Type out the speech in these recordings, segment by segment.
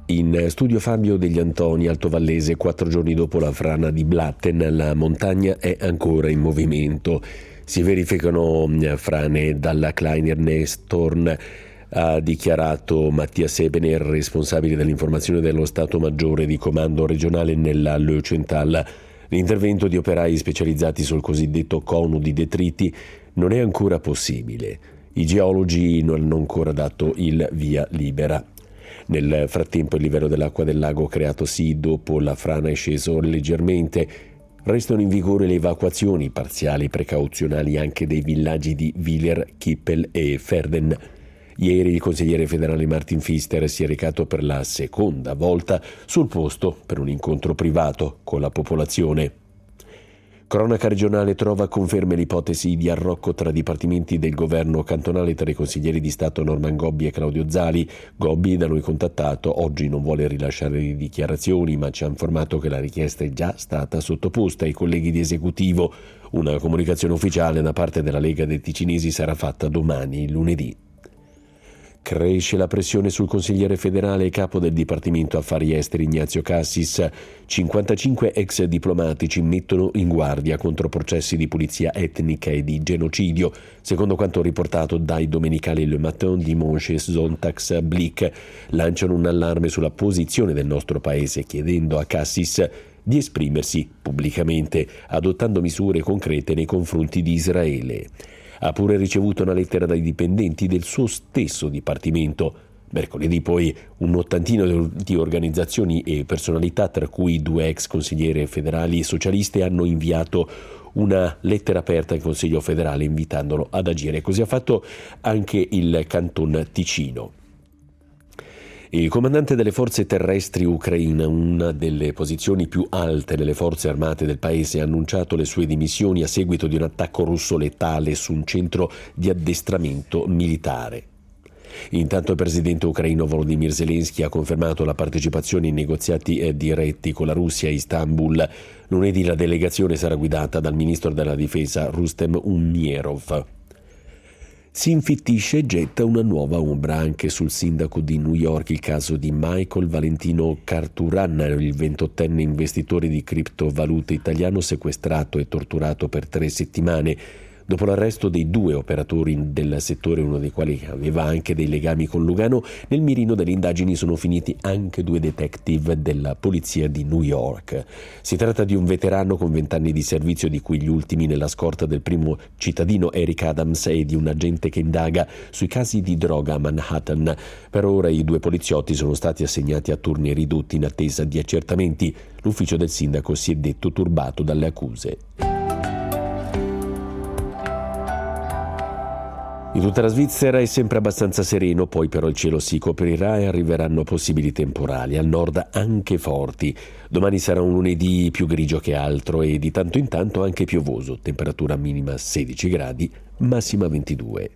In studio Fabio degli Antoni, Altovallese. 4 giorni dopo la frana di Blatten, la montagna è ancora in movimento. Si verificano frane dalla Kleiner Nestorn, ha dichiarato Mattias Ebener, responsabile dell'informazione dello Stato Maggiore di Comando regionale nella Löwenthal. L'intervento di operai specializzati sul cosiddetto cono di detriti non è ancora possibile. I geologi non hanno ancora dato il via libera. Nel frattempo il livello dell'acqua del lago creatosi dopo la frana è sceso leggermente. Restano in vigore le evacuazioni parziali precauzionali anche dei villaggi di Willer, Kippel e Verden. Ieri il consigliere federale Martin Pfister si è recato per la seconda volta sul posto per un incontro privato con la popolazione. Cronaca regionale trova conferme l'ipotesi di arrocco tra dipartimenti del governo cantonale tra i consiglieri di Stato Norman Gobbi e Claudio Zali. Gobbi, da noi contattato, oggi non vuole rilasciare le dichiarazioni, ma ci ha informato che la richiesta è già stata sottoposta ai colleghi di esecutivo. Una comunicazione ufficiale da parte della Lega dei Ticinesi sarà fatta domani, lunedì. Cresce la pressione sul consigliere federale e capo del Dipartimento Affari Esteri Ignazio Cassis. 55 ex diplomatici mettono in guardia contro processi di pulizia etnica e di genocidio, secondo quanto riportato dai domenicali Le Matin, Dimanche, Sonntags, Blick. Lanciano un allarme sulla posizione del nostro paese, chiedendo a Cassis di esprimersi pubblicamente, adottando misure concrete nei confronti di Israele. Ha pure ricevuto una lettera dai dipendenti del suo stesso dipartimento. Mercoledì poi un80 di organizzazioni e personalità, tra cui 2 ex consiglieri federali socialisti, hanno inviato una lettera aperta al Consiglio federale invitandolo ad agire. Così ha fatto anche il Canton Ticino. Il comandante delle forze terrestri ucraine, una delle posizioni più alte delle forze armate del paese, ha annunciato le sue dimissioni a seguito di un attacco russo letale su un centro di addestramento militare. Intanto il presidente ucraino Volodymyr Zelensky ha confermato la partecipazione in negoziati diretti con la Russia a Istanbul. Lunedì la delegazione sarà guidata dal ministro della difesa Rustem Umierov. Si infittisce e getta una nuova ombra anche sul sindaco di New York, il caso di Michael Valentino Carturan, il 28enne investitore di criptovalute italiano sequestrato e torturato per 3 settimane. Dopo l'arresto dei 2 operatori del settore, uno dei quali aveva anche dei legami con Lugano, nel mirino delle indagini sono finiti anche 2 detective della polizia di New York. Si tratta di un veterano con 20 anni di servizio, di cui gli ultimi nella scorta del primo cittadino Eric Adams e di un agente che indaga sui casi di droga a Manhattan. Per ora i 2 poliziotti sono stati assegnati a turni ridotti in attesa di accertamenti. L'ufficio del sindaco si è detto turbato dalle accuse. In tutta la Svizzera è sempre abbastanza sereno, poi però il cielo si coprirà e arriveranno possibili temporali, al nord anche forti. Domani sarà un lunedì più grigio che altro e di tanto in tanto anche piovoso, temperatura minima 16 gradi, massima 22.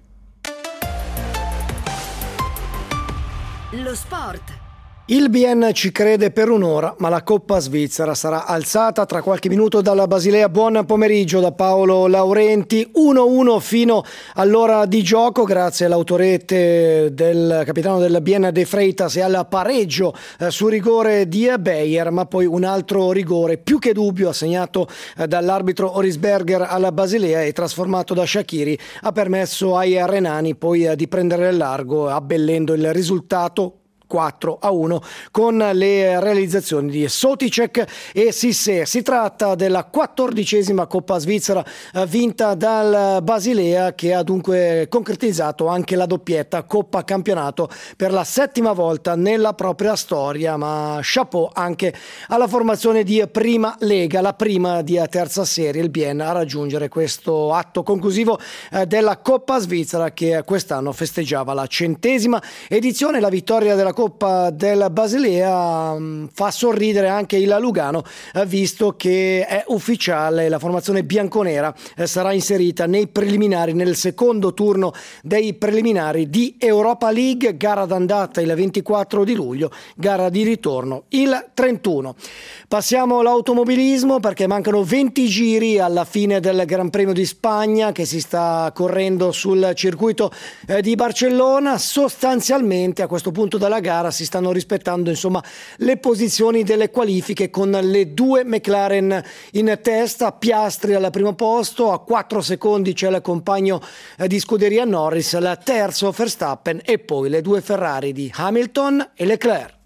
Lo sport. Il BN ci crede per un'ora, ma la Coppa Svizzera sarà alzata tra qualche minuto dalla Basilea. Buon pomeriggio da Paolo Laurenti. 1-1 fino all'ora di gioco, grazie all'autorete del capitano del BN De Freitas e al pareggio su rigore di Beyer, ma poi un altro rigore più che dubbio assegnato dall'arbitro Orisberger alla Basilea e trasformato da Shaqiri ha permesso ai renani poi di prendere il largo, abbellendo il risultato 4-1 con le realizzazioni di Soticek e Sissé. Si tratta della 14ª Coppa Svizzera vinta dal Basilea, che ha dunque concretizzato anche la doppietta Coppa Campionato per la 7ª volta nella propria storia, ma chapeau anche alla formazione di Prima Lega, la prima di terza serie, il BN, a raggiungere questo atto conclusivo della Coppa Svizzera, che quest'anno festeggiava la 100ª edizione. La vittoria della Coppa del Basilea fa sorridere anche il Lugano, visto che è ufficiale, la formazione bianconera sarà inserita nei preliminari, nel secondo turno dei preliminari di Europa League, gara d'andata il 24 di luglio, gara di ritorno il 31. Passiamo all'automobilismo, perché mancano 20 giri alla fine del Gran Premio di Spagna che si sta correndo sul circuito di Barcellona. Sostanzialmente a questo punto della gara gara si stanno rispettando insomma le posizioni delle qualifiche, con le 2 McLaren in testa, Piastri al primo posto, a 4 secondi c'è il compagno di scuderia Norris, al terzo Verstappen e poi le 2 Ferrari di Hamilton e Leclerc.